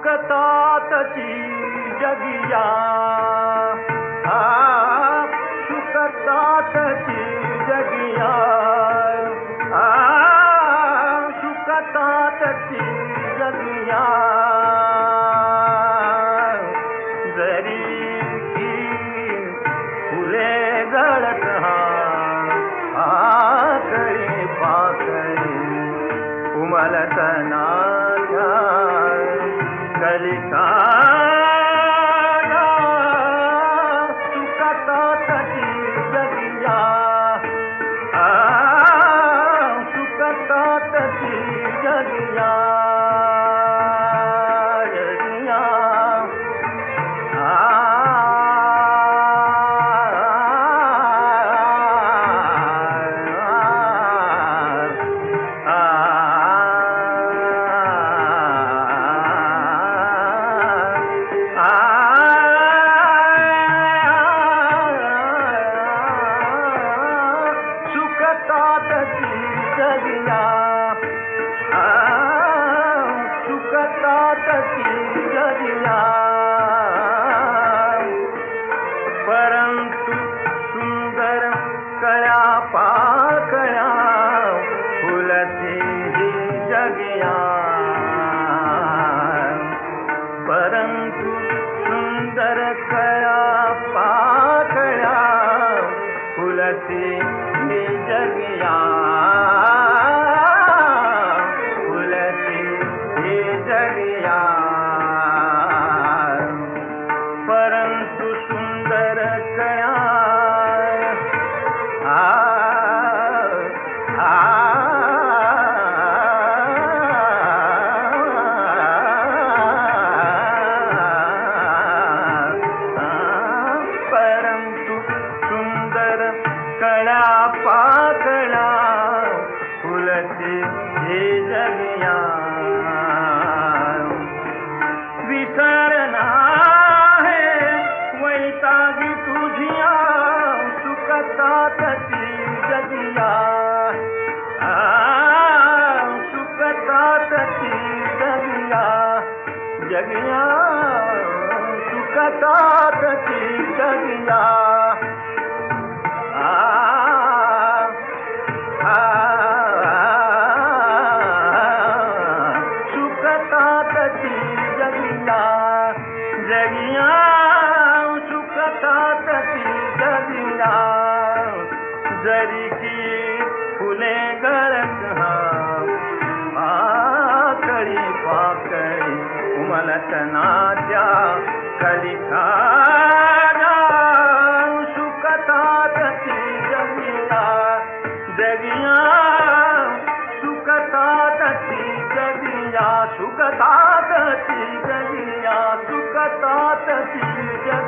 सुखतातची जगिया सुखतातची जगिया सुखतातची जगिया जरी की फुले गळत आकळी पाकळी उमलत नाच्या कलिका सुखतातची जगिया सुखतातची जगिया जगिया सुखतातची जगिया सुखतातची जगिया परंतु सुंदर कळ्या पाकळ्या फुलती ही जगिया परंतु सुंदर कळ्या पाकळ्या फुलती ही जगिया फुलती ही जगिया परंतु सुंदर कळ्या परंतु सुंदर कळ्या पाकळ्या फुलती ही जगिया विसरना है वैतागी तुझिया सुखतातची जगिया सुखतातची जगिया जगिया सुखतातची जगिया सुखतातची जगिया जगिया सुखतातची जगिया जरी की फुले गळत आकळी पाकळी उमलत नाच्या कलिका सुखतातची जगिया जगिया सुखतातची जगिया सुखतातची जगिया सुखतातची जगिया